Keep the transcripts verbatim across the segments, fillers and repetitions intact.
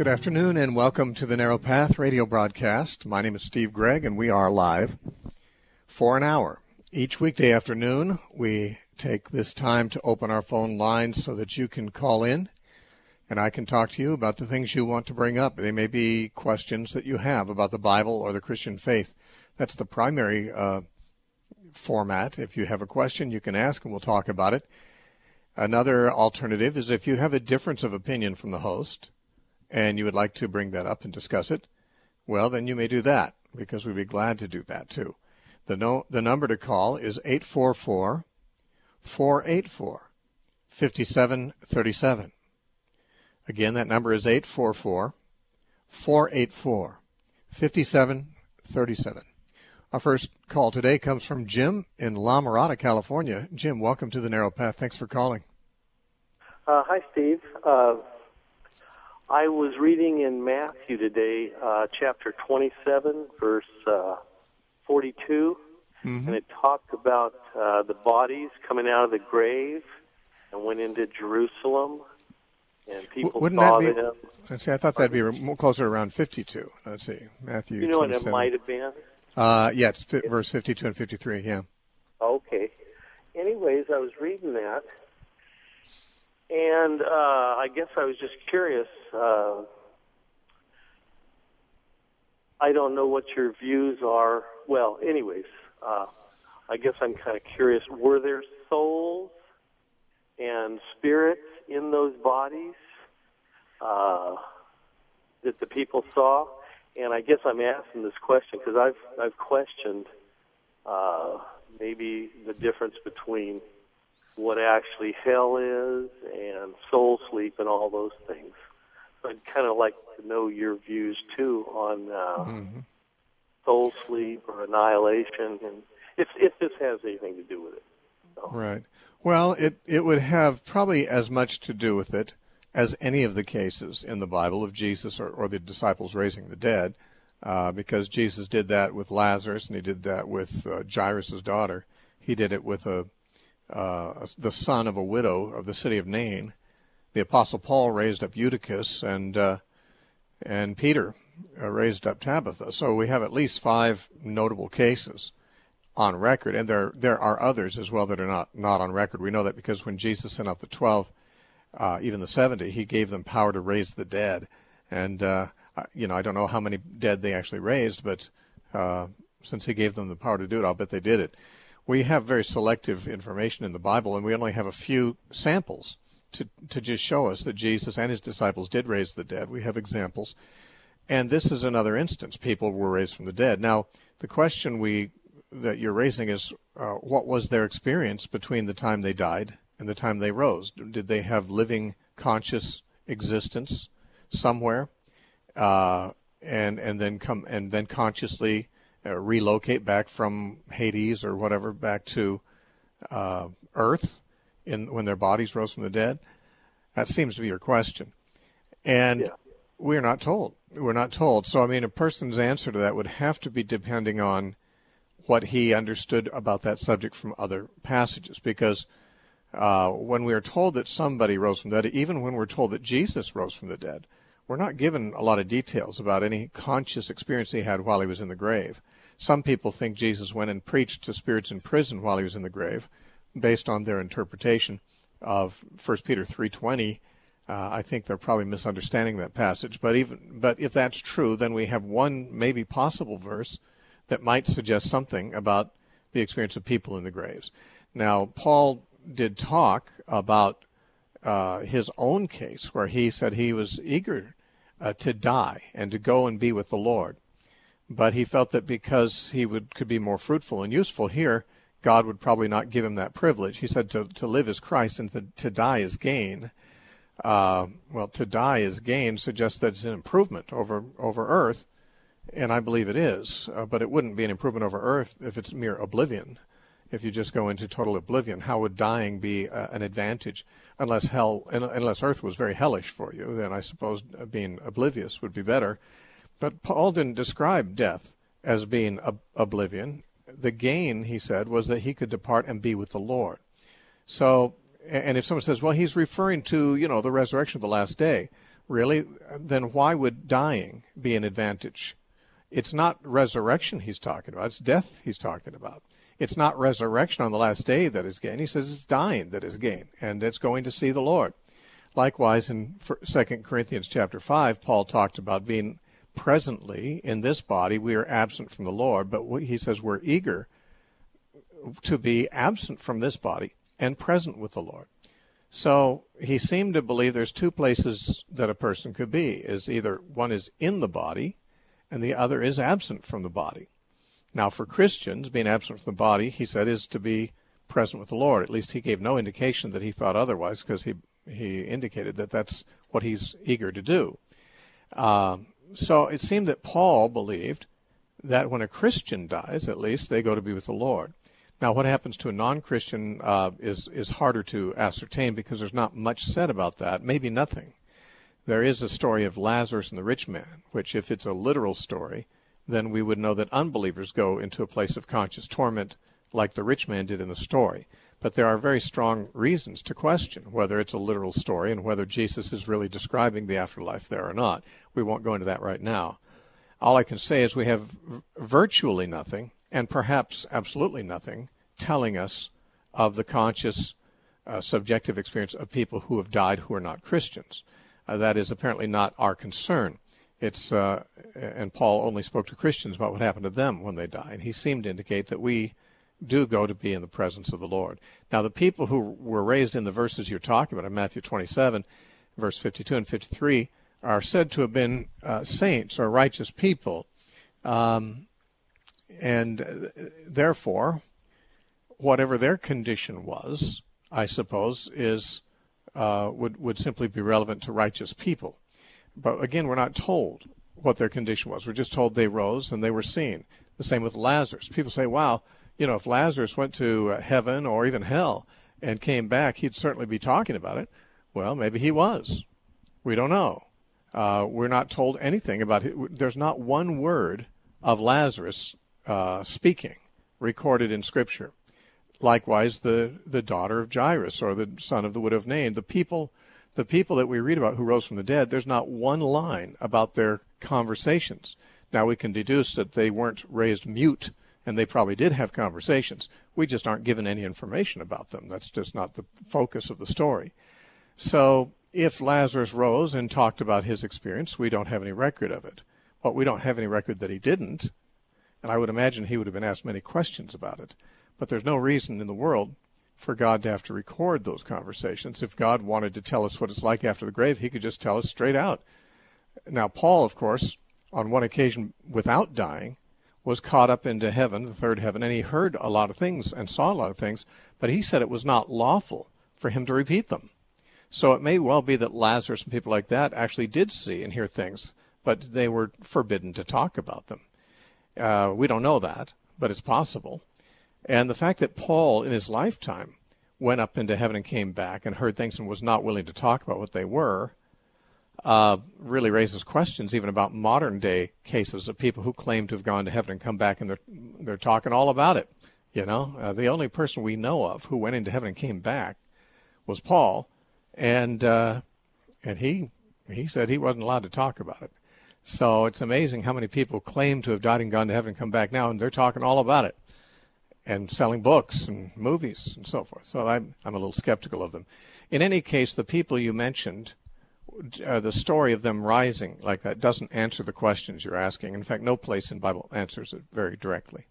Good afternoon and welcome to the Narrow Path radio broadcast. My name is Steve Gregg and we are live for an hour. Each weekday afternoon we take this time to open our phone lines so that you can call in and I can talk to you about the things you want to bring up. They may be questions that you have about the Bible or the Christian faith. That's the primary uh, format. If you have a question, you can ask and we'll talk about it. Another alternative is if you have a difference of opinion from the host and you would like to bring that up and discuss it, well, then you may do that because we'd be glad to do that too. The, no, the number to call is eight four four, four eight four, five seven three seven. Again, that number is eight four four, four eight four, five seven three seven. Our first call today comes from Jim in La Mirada, California. Jim, welcome to the Narrow Path. Thanks for calling. Uh, hi, Steve. Uh, I was reading in Matthew today, uh, chapter twenty-seven, verse uh, forty-two, mm-hmm. and it talked about uh, the bodies coming out of the grave and went into Jerusalem. And people Wouldn't saw that be, them. Let's see, I thought that'd be more closer around fifty-two. Let's see, Matthew. You know twenty-seven. what it might have been? Uh, yeah, it's fi- verse fifty-two and fifty-three. Yeah. Okay. Anyways, I was reading that, and uh, I guess I was just curious. Uh, I don't know what your views are. Well, anyways, uh, I guess I'm kind of curious. Were there souls and spirits in those bodies uh, that the people saw? And I guess I'm asking this question because I've I've questioned uh, maybe the difference between what actually hell is and soul sleep and all those things. So I'd kind of like to know your views too on uh, mm-hmm. soul sleep or annihilation, and if if this has anything to do with it. So. Right. Well, it, it would have probably as much to do with it as any of the cases in the Bible of Jesus or, or the disciples raising the dead, uh, because Jesus did that with Lazarus and he did that with uh, Jairus' daughter. He did it with a, uh, the son of a widow of the city of Nain. The Apostle Paul raised up Eutychus, and uh, and Peter uh, raised up Tabitha. So we have at least five notable cases on record, and there there are others as well that are not, not on record. We know that because when Jesus sent out the twelve, uh, even the seventy, he gave them power to raise the dead. And, uh, you know, I don't know how many dead they actually raised, but uh, since he gave them the power to do it, I'll bet they did it. We have very selective information in the Bible, and we only have a few samples to, to just show us that Jesus and his disciples did raise the dead. We have examples. And this is another instance. People were raised from the dead. Now, the question we that you're raising is uh, what was their experience between the time they died and the time they rose? Did they have living, conscious existence somewhere, uh, and and then come and then consciously uh, relocate back from Hades or whatever back to uh, Earth in when their bodies rose from the dead? That seems to be your question, and yeah. we're not told. We're not told. So I mean, a person's answer to that would have to be depending on what he understood about that subject from other passages, because uh, when we are told that somebody rose from the dead, even when we're told that Jesus rose from the dead, we're not given a lot of details about any conscious experience he had while he was in the grave. Some people think Jesus went and preached to spirits in prison while he was in the grave, based on their interpretation of First Peter three twenty. Uh, I think they're probably misunderstanding that passage. But even but if that's true, then we have one maybe possible verse that might suggest something about the experience of people in the graves. Now, Paul did talk about uh, his own case, where he said he was eager uh, to die and to go and be with the Lord. But he felt that because he would could be more fruitful and useful here, God would probably not give him that privilege. He said to, to live is Christ and to, to die is gain. Uh, well, to die is gain suggests that it's an improvement over, over earth. And I believe it is, uh, but it wouldn't be an improvement over earth if it's mere oblivion. If you just go into total oblivion, how would dying be uh, an advantage? Unless hell, unless earth was very hellish for you, then I suppose being oblivious would be better. But Paul didn't describe death as being ob- oblivion. The gain, he said, was that he could depart and be with the Lord. So, and if someone says, well, he's referring to, you know, the resurrection of the last day. really, then why would dying be an advantage? It's not resurrection he's talking about. It's death he's talking about. It's not resurrection on the last day that is gain. He says it's dying that is gain, and it's going to see the Lord. Likewise, in Second Corinthians chapter five, Paul talked about being presently in this body. We are absent from the Lord, but he says we're eager to be absent from this body and present with the Lord. So he seemed to believe there's two places that a person could be, is either one is in the body and the other is absent from the body. Now, for Christians, being absent from the body, he said, is to be present with the Lord. At least he gave no indication that he thought otherwise, because he he indicated that that's what he's eager to do. Um, so it seemed that Paul believed that when a Christian dies, at least, they go to be with the Lord. Now, what happens to a non-Christian uh, is, is harder to ascertain, because there's not much said about that, maybe nothing. There is a story of Lazarus and the rich man, which, if it's a literal story, then we would know that unbelievers go into a place of conscious torment like the rich man did in the story. But there are very strong reasons to question whether it's a literal story and whether Jesus is really describing the afterlife there or not. We won't go into that right now. All I can say is we have virtually nothing, and perhaps absolutely nothing, telling us of the conscious, uh, subjective experience of people who have died who are not Christians. Uh, that is apparently not our concern. It's uh, and Paul only spoke to Christians about what happened to them when they died. He seemed to indicate that we do go to be in the presence of the Lord. Now, the people who were raised in the verses you're talking about, in Matthew twenty-seven, verse fifty-two and fifty-three, are said to have been uh, saints or righteous people. Um, and uh, therefore, whatever their condition was, I suppose, is uh, would, would simply be relevant to righteous people. But again, we're not told what their condition was. We're just told they rose and they were seen. The same with Lazarus. People say, wow, you know, if Lazarus went to uh, heaven or even hell and came back, he'd certainly be talking about it. Well, maybe he was. We don't know. Uh, we're not told anything about it. There's not one word of Lazarus uh, speaking recorded in Scripture. Likewise, the, the daughter of Jairus, or the son of the widow of Nain, the people, the people that we read about who rose from the dead, there's not one line about their conversations. Now, we can deduce that they weren't raised mute, and they probably did have conversations. We just aren't given any information about them. That's just not the focus of the story. So if Lazarus rose and talked about his experience, we don't have any record of it. But we don't have any record that he didn't, and I would imagine he would have been asked many questions about it. But there's no reason in the world for God to have to record those conversations. If God wanted to tell us what it's like after the grave, he could just tell us straight out. Now, Paul, of course, on one occasion without dying, was caught up into heaven, the third heaven, and he heard a lot of things and saw a lot of things, but he said it was not lawful for him to repeat them. So it may well be that Lazarus and people like that actually did see and hear things, but they were forbidden to talk about them. Uh, we don't know that, but it's possible. And the fact that Paul, in his lifetime, went up into heaven and came back and heard things and was not willing to talk about what they were, uh, really raises questions even about modern-day cases of people who claim to have gone to heaven and come back, and they're, they're talking all about it. You know, uh, the only person we know of who went into heaven and came back was Paul, and uh, and he he said he wasn't allowed to talk about it. So it's amazing how many people claim to have died and gone to heaven and come back now, and they're talking all about it, and selling books and movies and so forth. So I'm, I'm a little skeptical of them. In any case, the people you mentioned, uh, the story of them rising like that doesn't answer the questions you're asking. In fact, no place in the Bible answers it very directly.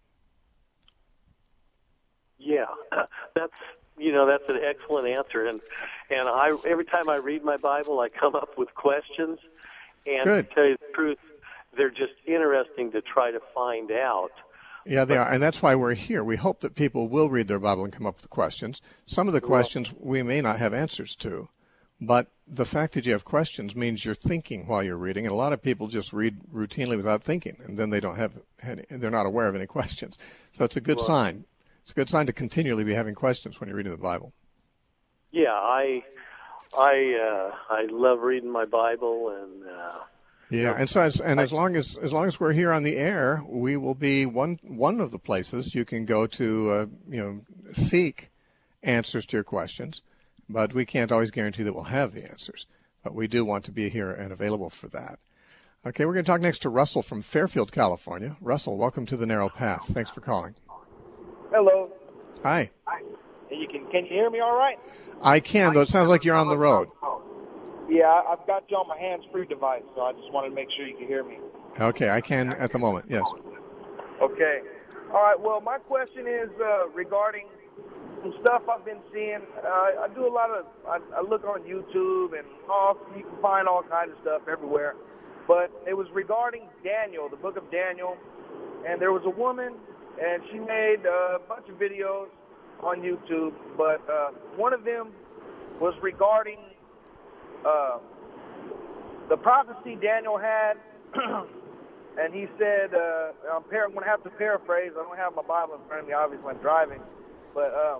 Yeah, that's, you know, that's an excellent answer. And, and I, every time I read my Bible, I come up with questions. And Good. To tell you the truth, they're just interesting to try to find out. Yeah, they are, and that's why we're here. We hope that people will read their Bible and come up with questions. Some of the questions we may not have answers to, but the fact that you have questions means you're thinking while you're reading, and a lot of people just read routinely without thinking, and then they don't have any, they're not aware of any questions. So it's a good Well, sign. It's a good sign to continually be having questions when you're reading the Bible. Yeah, I, I, uh, I love reading my Bible, and uh, Yeah, and so as, and as long as as long as we're here on the air, we will be one one of the places you can go to, uh, you know, seek answers to your questions. But we can't always guarantee that we'll have the answers. but we do want to be here and available for that. Okay, we're going to talk next to Russell from Fairfield, California. Russell, welcome to the Narrow Path. Thanks for calling. Hello. Hi. Hi. You can can you hear me all right? I can, though it sounds like you're on the road. Yeah, I've got you on my hands-free device, so I just wanted to make sure you can hear me. Okay, I can at the moment, yes. Okay. All right, well, my question is uh, regarding some stuff I've been seeing. Uh, I do a lot of, I, I look on YouTube, and oh, you can find all kinds of stuff everywhere. But it was regarding Daniel, the book of Daniel, and there was a woman, and she made a bunch of videos on YouTube, but uh, one of them was regarding uh, the prophecy Daniel had, and he said, uh, I'm, par- I'm going to have to paraphrase. I don't have my Bible in front of me, obviously I'm driving, but um,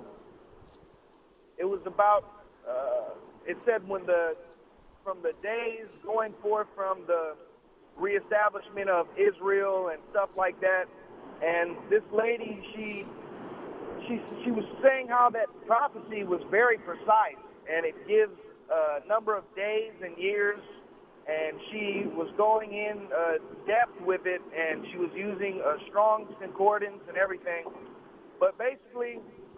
it was about, uh, it said when the, from the days going forth from the reestablishment of Israel and stuff like that, and this lady, she she she was saying how that prophecy was very precise, and it gives a number of days and years, and she was going in uh, depth with it, and she was using a strong concordance and everything. But basically,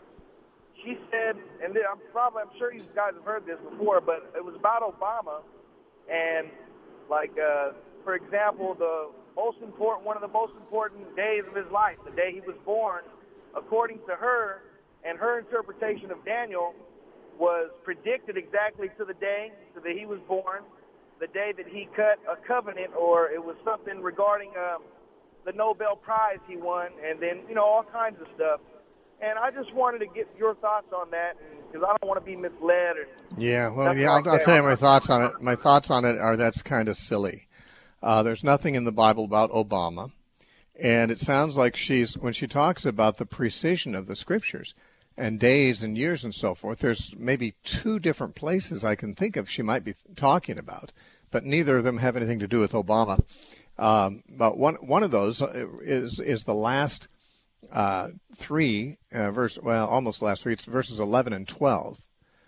she said, and I'm probably I'm sure you guys have heard this before, but it was about Obama, and like uh, for example, the most important one of the most important days of his life, the day he was born, according to her and her interpretation of Daniel, was predicted exactly to the day so that he was born, the day that he cut a covenant, or it was something regarding um, the Nobel Prize he won, and then, you know, all kinds of stuff. And I just wanted to get your thoughts on that, because I don't want to be misled. Or yeah, well, yeah, like I'll, I'll tell you my thoughts on it. My thoughts on it are that's kind of silly. Uh, there's nothing in the Bible about Obama. And it sounds like she's, when she talks about the precision of the scriptures and days and years and so forth, there's maybe two different places I can think of she might be talking about, but neither of them have anything to do with Obama. Um, but one one of those is is the last uh, three uh, verse, well, almost the last three. It's verses eleven and twelve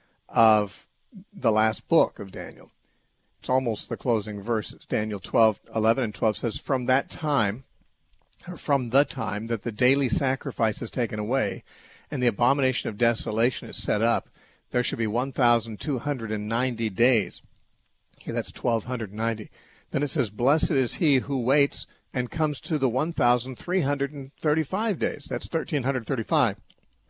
of the last book of Daniel. It's almost the closing verses. Daniel twelve, eleven and twelve says, "From that time." Or from the time that the daily sacrifice is taken away and the abomination of desolation is set up, there should be one thousand two hundred ninety days. Okay, that's twelve ninety. Then it says, "Blessed is he who waits and comes to the one thousand three hundred thirty-five days." That's one thousand three hundred thirty-five.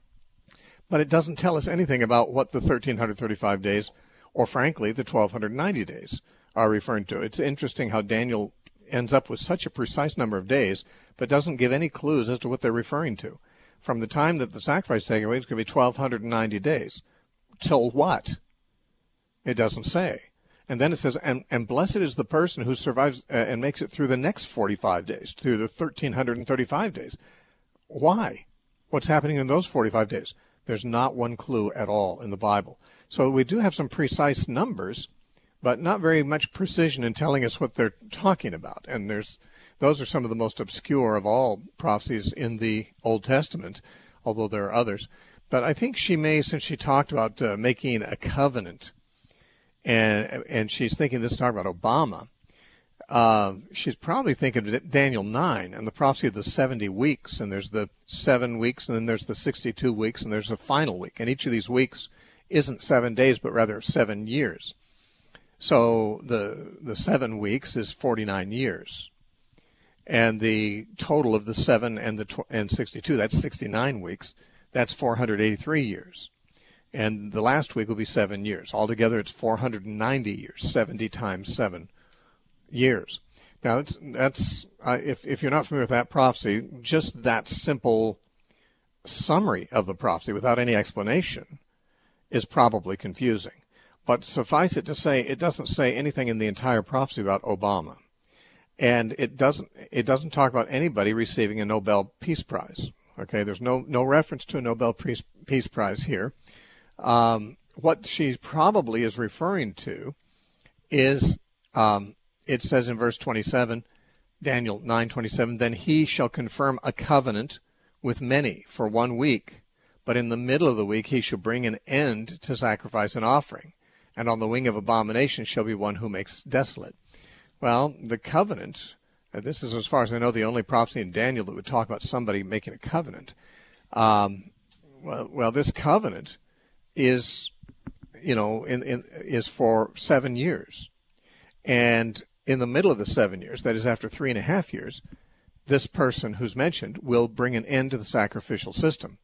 But it doesn't tell us anything about what the one thousand three hundred thirty-five days, or frankly, the twelve ninety days are referring to. It's interesting how Daniel ends up with such a precise number of days, but doesn't give any clues as to what they're referring to. From the time that the sacrifice is taken away, it's going to be twelve ninety days. Till what? It doesn't say. And then it says, and, and blessed is the person who survives uh, and makes it through the next forty-five days, through the one thousand three hundred thirty-five days. Why? What's happening in those forty-five days? There's not one clue at all in the Bible. So we do have some precise numbers, but not very much precision in telling us what they're talking about. And there's those are some of the most obscure of all prophecies in the Old Testament, although there are others. But I think she may, since she talked about uh, making a covenant, and and she's thinking this is talking about Obama, uh, she's probably thinking of Daniel nine and the prophecy of the seventy weeks, and there's the seven weeks, and then there's the sixty-two weeks, and there's a final week. And each of these weeks isn't seven days, but rather seven years. So the the seven weeks is forty-nine years. And the total of the seven and the tw- and sixty-two, that's sixty-nine weeks. That's four hundred eighty-three years. And the last week will be seven years. Altogether, it's four hundred ninety years, seventy times seven years. Now, that's, that's uh, if, if you're not familiar with that prophecy, just that simple summary of the prophecy without any explanation is probably confusing. But suffice it to say, it doesn't say anything in the entire prophecy about Obama. And it doesn't it doesn't talk about anybody receiving a Nobel Peace Prize. Okay, there's no no reference to a Nobel Peace, Peace Prize here. Um, what she probably is referring to is, um, it says in verse twenty-seven, Daniel nine twenty-seven, "Then he shall confirm a covenant with many for one week, but in the middle of the week he shall bring an end to sacrifice and offering, and on the wing of abomination shall be one who makes desolate. Well, the covenant, uh, this is, as far as I know, the only prophecy in Daniel that would talk about somebody making a covenant. Um, well, well, this covenant is, you know, in, in, is for seven years. And in the middle of the seven years, that is after three and a half years, this person who's mentioned will bring an end to the sacrificial system.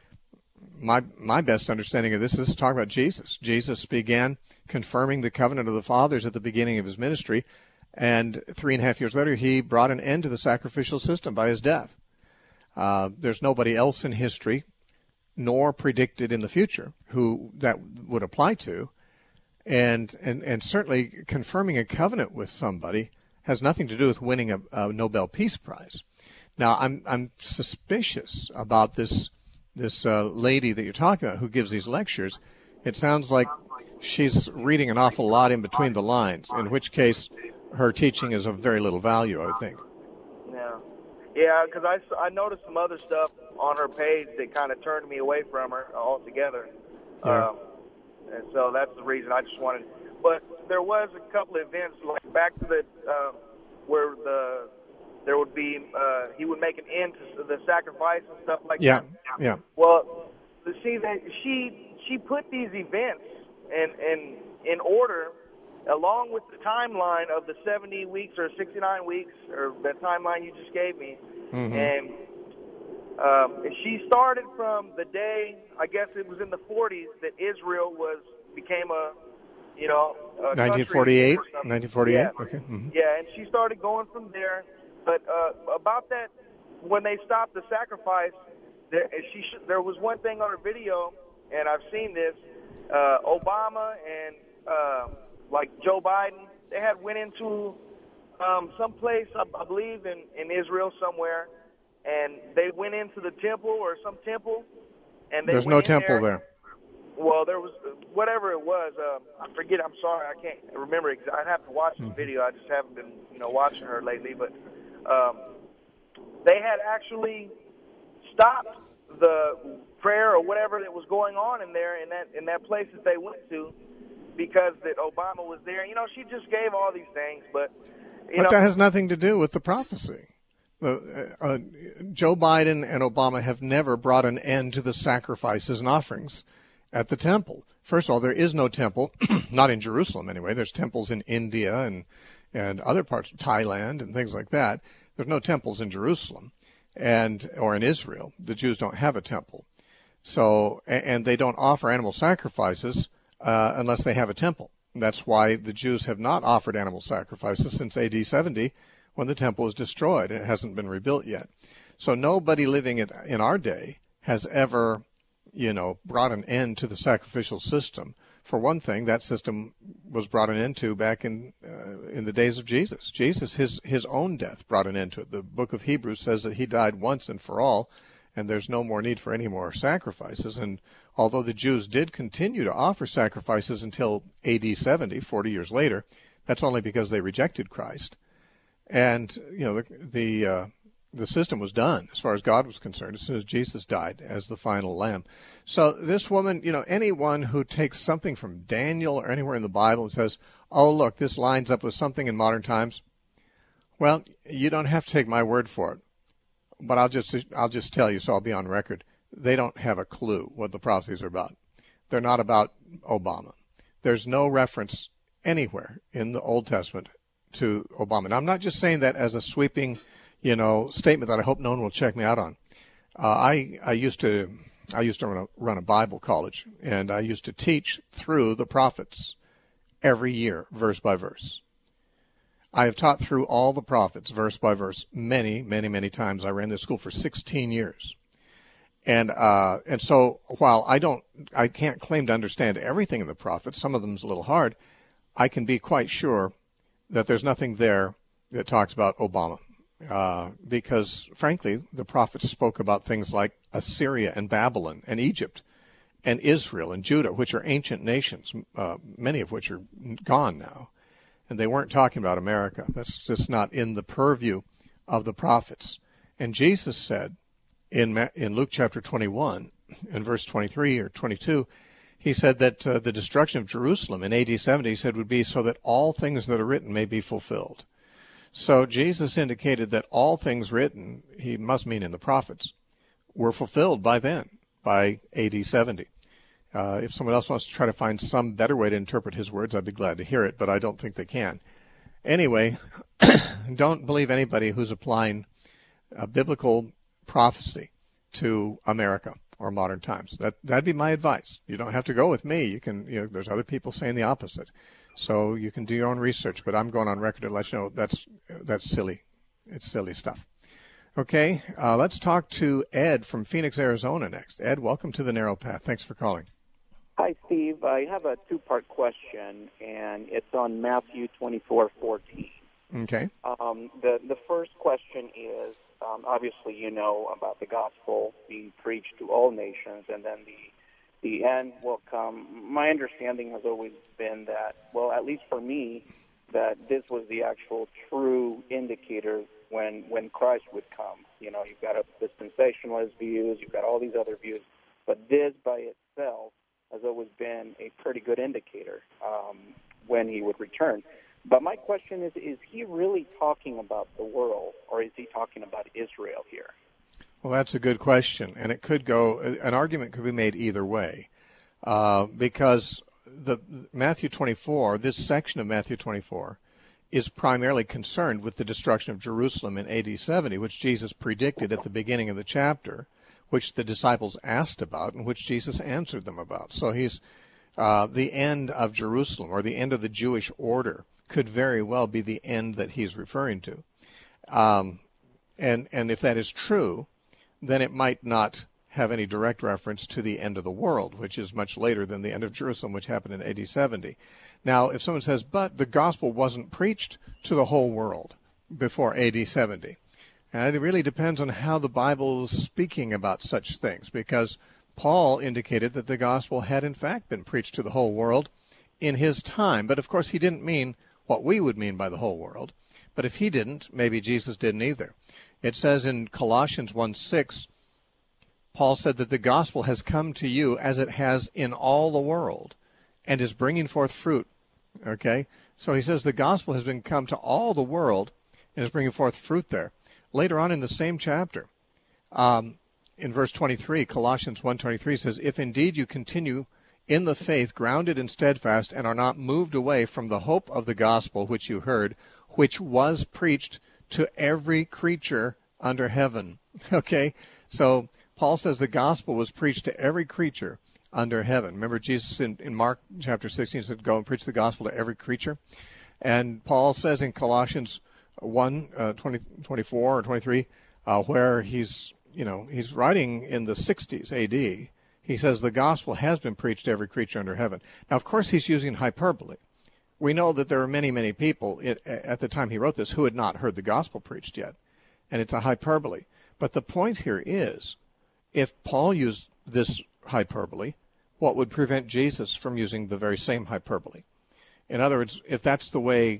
My my best understanding of this is talking about Jesus. Jesus began confirming the covenant of the fathers at the beginning of his ministry, and three and a half years later, he brought an end to the sacrificial system by his death. Uh, there's nobody else in history, nor predicted in the future, who that would apply to. And, and, and certainly confirming a covenant with somebody has nothing to do with winning a, a Nobel Peace Prize. Now, I'm I'm suspicious about this this uh, lady that you're talking about who gives these lectures. It sounds like she's reading an awful lot in between the lines, in which case her teaching is of very little value, I would think. Yeah, yeah, because I, I noticed some other stuff on her page that kind of turned me away from her altogether. Yeah. Um, and so that's the reason I just wanted. But there was a couple of events, like back to the um, where the there would be uh, he would make an end to the sacrifice and stuff like yeah. that. Yeah, yeah. Well, see that she she put these events in in in order, along with the timeline of the seventy weeks or sixty-nine weeks, or the timeline you just gave me, Mm-hmm. and. Um, she started from the day, I guess it was in the forties, that Israel was became a, you know, a nineteen forty-eight? nineteen forty-eight? Yeah. Okay. Mm-hmm. Yeah, and she started going from there. But uh, about that, when they stopped the sacrifice, there, she sh- there was one thing on her video, and I've seen this. Uh, Obama and uh, like Joe Biden, they had went into um, some place, I, I believe, in, in Israel somewhere. And they went into the temple or some temple, and they There's went no in temple there. there. Well, there was whatever it was. Um, I forget. I'm sorry. I can't remember. Exa- I'd have to watch the Mm-hmm. video. I just haven't been, you know, watching her lately. But um, they had actually stopped the prayer or whatever that was going on in there in that in that place that they went to, because that Obama was there. You know, she just gave all these things, but you But know, that has nothing to do with the prophecy. Uh, uh, Joe Biden and Obama have never brought an end to the sacrifices and offerings at the temple. First of all, there is no temple, not in Jerusalem anyway. There's temples in India and and other parts of Thailand and things like that. There's no temples in Jerusalem and or in Israel. The Jews don't have a temple. So, and they don't offer animal sacrifices uh, unless they have a temple. And that's why the Jews have not offered animal sacrifices since A D seventy, when the temple was destroyed. It hasn't been rebuilt yet. So nobody living in, in our day has ever, you know, brought an end to the sacrificial system. For one thing, that system was brought an end to back in uh, in the days of Jesus. Jesus, his his own death brought an end to it. The book of Hebrews says that he died once and for all, and there's no more need for any more sacrifices. And although the Jews did continue to offer sacrifices until A D seventy, forty years later, that's only because they rejected Christ. And, you know, the the, uh, the system was done as far as God was concerned as soon as Jesus died as the final lamb. So this woman, you know, anyone who takes something from Daniel or anywhere in the Bible and says, oh, look, this lines up with something in modern times, well, you don't have to take my word for it. But I'll just I'll just tell you, so I'll be on record, they don't have a clue what the prophecies are about. They're not about Obama. There's no reference anywhere in the Old Testament to Obama. And I'm not just saying that as a sweeping, you know, statement that I hope no one will check me out on. Uh, I I used to I used to run a, run a Bible college, and I used to teach through the prophets every year, verse by verse. I have taught through all the prophets, verse by verse, many, many, many times. I ran this school for sixteen years. And uh, and so while I don't, I can't claim to understand everything in the prophets, some of them is a little hard, I can be quite sure that there's nothing there that talks about Obama. Uh, because, frankly, the prophets spoke about things like Assyria and Babylon and Egypt and Israel and Judah, which are ancient nations, uh, many of which are gone now. And they weren't talking about America. That's just not in the purview of the prophets. And Jesus said in in Luke chapter twenty-one, in verse twenty-three or twenty-two, he said that uh, the destruction of Jerusalem in A D seventy, he said, would be so that all things that are written may be fulfilled. So Jesus indicated that all things written, he must mean in the prophets, were fulfilled by then, by A D seventy. Uh, if someone else wants to try to find some better way to interpret his words, I'd be glad to hear it, but I don't think they can. Anyway, don't believe anybody who's applying a biblical prophecy to America or modern times. That that'd be my advice. You don't have to go with me. You can. You know, there's other people saying the opposite, so you can do your own research. But I'm going on record to let you know that's that's silly. It's silly stuff. Okay, uh, let's talk to Ed from Phoenix, Arizona next. Ed, welcome to the Narrow Path. Thanks for calling. Hi, Steve. I have a two-part question, and it's on Matthew twenty-four fourteen. Okay. Um, the the first question is, um, obviously, you know about the gospel being preached to all nations, and then the the end will come. My understanding has always been that, well, at least for me, that this was the actual true indicator when when Christ would come. You know, you've got a dispensationalist views, you've got all these other views, but this by itself has always been a pretty good indicator um, when he would return. But my question is, is he really talking about the world, or is he talking about Israel here? Well, that's a good question, and it could go, an argument could be made either way, uh, because the Matthew twenty-four, this section of Matthew twenty-four, is primarily concerned with the destruction of Jerusalem in A D seventy, which Jesus predicted at the beginning of the chapter, which the disciples asked about and which Jesus answered them about. So he's uh, the end of Jerusalem, or the end of the Jewish order, could very well be the end that he's referring to. Um, and and if that is true, then it might not have any direct reference to the end of the world, which is much later than the end of Jerusalem, which happened in A D seventy. Now, if someone says, but the gospel wasn't preached to the whole world before A D seventy, and it really depends on how the Bible is speaking about such things, because Paul indicated that the gospel had in fact been preached to the whole world in his time. But of course he didn't mean what we would mean by the whole world. But if he didn't, maybe Jesus didn't either. It says in Colossians one six, Paul said that the gospel has come to you as it has in all the world and is bringing forth fruit. Okay? So he says the gospel has been come to all the world and is bringing forth fruit there. Later on in the same chapter, um, in verse twenty-three, Colossians one twenty-three says, if indeed you continue in the faith, grounded and steadfast, and are not moved away from the hope of the gospel which you heard, which was preached to every creature under heaven. Okay? So Paul says the gospel was preached to every creature under heaven. Remember Jesus in, in Mark chapter sixteen said, go and preach the gospel to every creature. And Paul says in Colossians one, uh, twenty, twenty-four or twenty-three, uh, where he's, you know, he's writing in the sixties A D, he says the gospel has been preached to every creature under heaven. Now, of course, he's using hyperbole. We know that there are many, many people it, at the time he wrote this who had not heard the gospel preached yet, and it's a hyperbole. But the point here is, if Paul used this hyperbole, what would prevent Jesus from using the very same hyperbole? In other words, if that's the way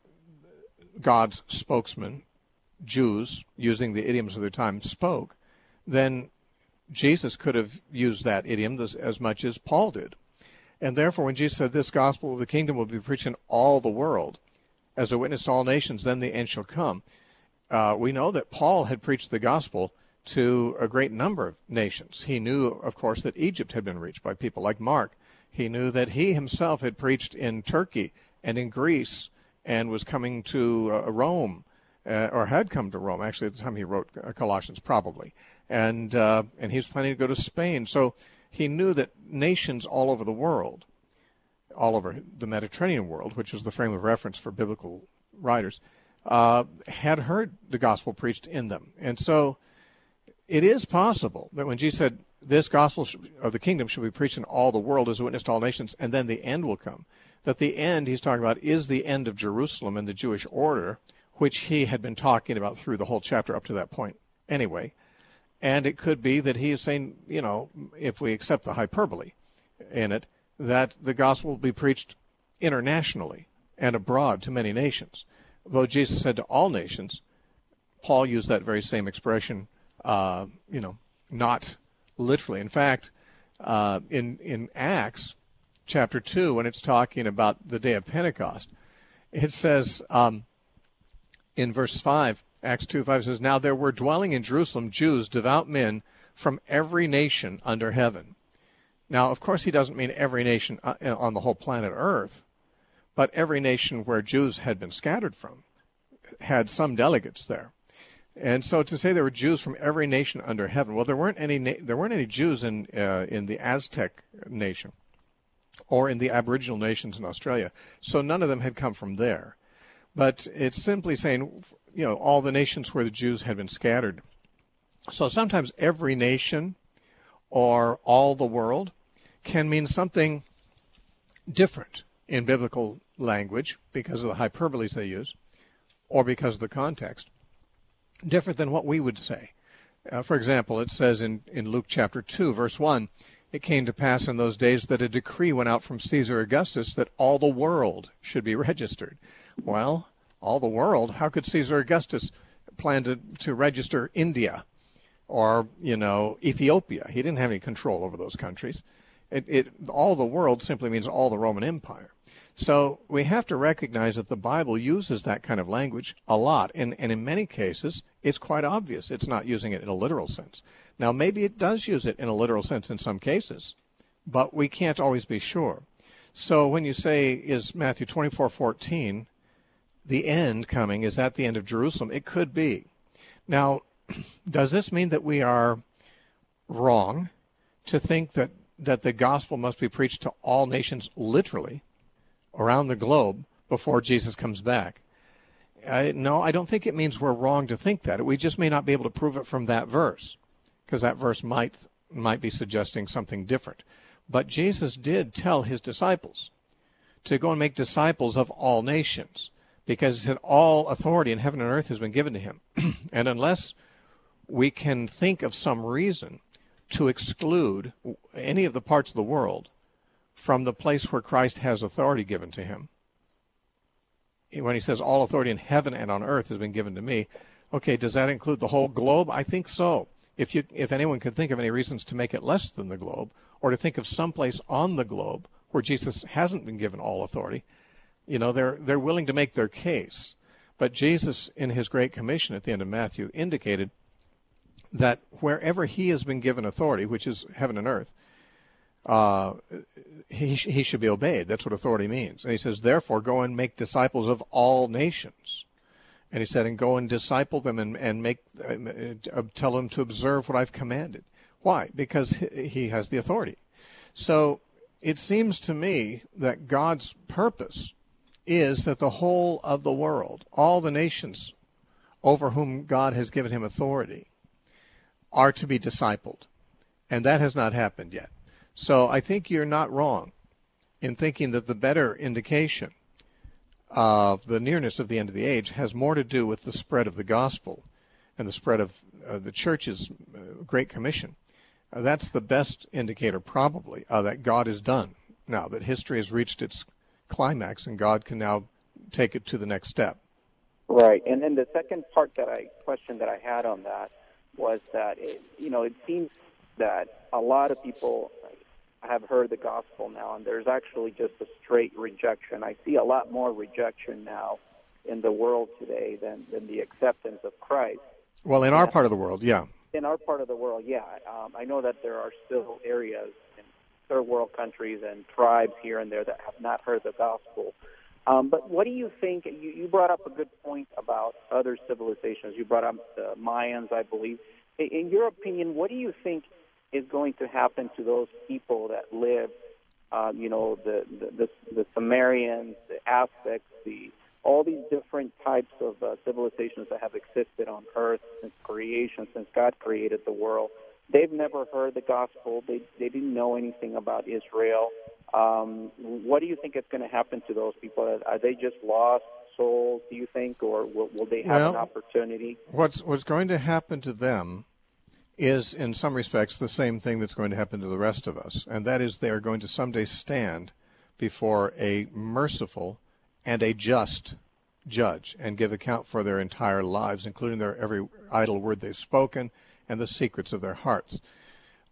God's spokesman, Jews, using the idioms of their time, spoke, then Jesus could have used that idiom as, as much as Paul did. And therefore, when Jesus said, this gospel of the kingdom will be preached in all the world, as a witness to all nations, then the end shall come. Uh, we know that Paul had preached the gospel to a great number of nations. He knew, of course, that Egypt had been reached by people like Mark. He knew that he himself had preached in Turkey and in Greece and was coming to uh, Rome, uh, or had come to Rome, actually, at the time he wrote Colossians, probably. And, uh, and he was planning to go to Spain. So he knew that nations all over the world, all over the Mediterranean world, which was the frame of reference for biblical writers, uh, had heard the gospel preached in them. And so it is possible that when Jesus said, this gospel of the kingdom should be preached in all the world as a witness to all nations, and then the end will come, that the end he's talking about is the end of Jerusalem and the Jewish order, which he had been talking about through the whole chapter up to that point anyway. And it could be that he is saying, you know, if we accept the hyperbole in it, that the gospel will be preached internationally and abroad to many nations. Though Jesus said to all nations, Paul used that very same expression, uh, you know, not literally. In fact, uh, in in Acts chapter two, when it's talking about the day of Pentecost, it says um, in verse five, Acts two five says, "Now there were dwelling in Jerusalem Jews, devout men from every nation under heaven." Now, of course, he doesn't mean every nation on the whole planet Earth, but every nation where Jews had been scattered from had some delegates there. And so to say there were Jews from every nation under heaven, well, there weren't any there weren't any Jews in uh, in the Aztec nation or in the Aboriginal nations in Australia. So none of them had come from there. But it's simply saying, you know, all the nations where the Jews had been scattered. So sometimes every nation or all the world can mean something different in biblical language because of the hyperboles they use or because of the context, different than what we would say. Uh, for example, it says in, in Luke chapter two, verse one, "It came to pass in those days that a decree went out from Caesar Augustus that all the world should be registered." Well, all the world? How could Caesar Augustus plan to, to register India or, you know, Ethiopia? He didn't have any control over those countries. It, it, all the world simply means all the Roman Empire. So we have to recognize that the Bible uses that kind of language a lot, and, and in many cases, it's quite obvious it's not using it in a literal sense. Now, maybe it does use it in a literal sense in some cases, but we can't always be sure. So when you say, is Matthew twenty-four fourteen the end coming, is that the end of Jerusalem? It could be. Now, does this mean that we are wrong to think that that the gospel must be preached to all nations literally around the globe before Jesus comes back? I, no, I don't think it means we're wrong to think that. We just may not be able to prove it from that verse, because that verse might might be suggesting something different. But Jesus did tell his disciples to go and make disciples of all nations, because he said all authority in heaven and earth has been given to him. And unless we can think of some reason to exclude any of the parts of the world from the place where Christ has authority given to him, when he says all authority in heaven and on earth has been given to me, okay, does that include the whole globe? I think so. If you, if anyone could think of any reasons to make it less than the globe, or to think of some place on the globe where Jesus hasn't been given all authority, you know, they're they're willing to make their case. But Jesus, in his Great Commission at the end of Matthew, indicated that wherever he has been given authority, which is heaven and earth, uh, he, he should be obeyed. That's what authority means. And he says, therefore, go and make disciples of all nations. And he said, and go and disciple them and, and make uh, tell them to observe what I've commanded. Why? Because he has the authority. So it seems to me that God's purpose is that the whole of the world, all the nations over whom God has given him authority, are to be discipled. And that has not happened yet. So I think you're not wrong in thinking that the better indication of the nearness of the end of the age has more to do with the spread of the gospel and the spread of uh, the church's uh, Great Commission. Uh, that's the best indicator, probably, uh, that God is done now, that history has reached its climax and God can now take it to the next step. Right. And then the second part that I question that I had on that was that, it, you know, it seems that a lot of people have heard the gospel now, and there's actually just a straight rejection. I see a lot more rejection now in the world today than, than the acceptance of Christ. Well, in our part of the world, yeah. In our part of the world, yeah. Um, I know that there are still areas in third world countries and tribes here and there that have not heard the gospel. Um, but what do you think? You, you brought up a good point about other civilizations. You brought up the Mayans, I believe. In your opinion, what do you think is going to happen to those people that live, uh, you know, the, the, the, the Sumerians, the Aztecs, the all these different types of uh, civilizations that have existed on Earth since creation, since God created the world? They've never heard the gospel. They they didn't know anything about Israel. Um, what do you think is going to happen to those people? Are they just lost souls, do you think, or will, will they have well, an opportunity? What's what's going to happen to them is, in some respects, the same thing that's going to happen to the rest of us, and that is they are going to someday stand before a merciful and a just judge and give account for their entire lives, including their every idle word they've spoken and the secrets of their hearts.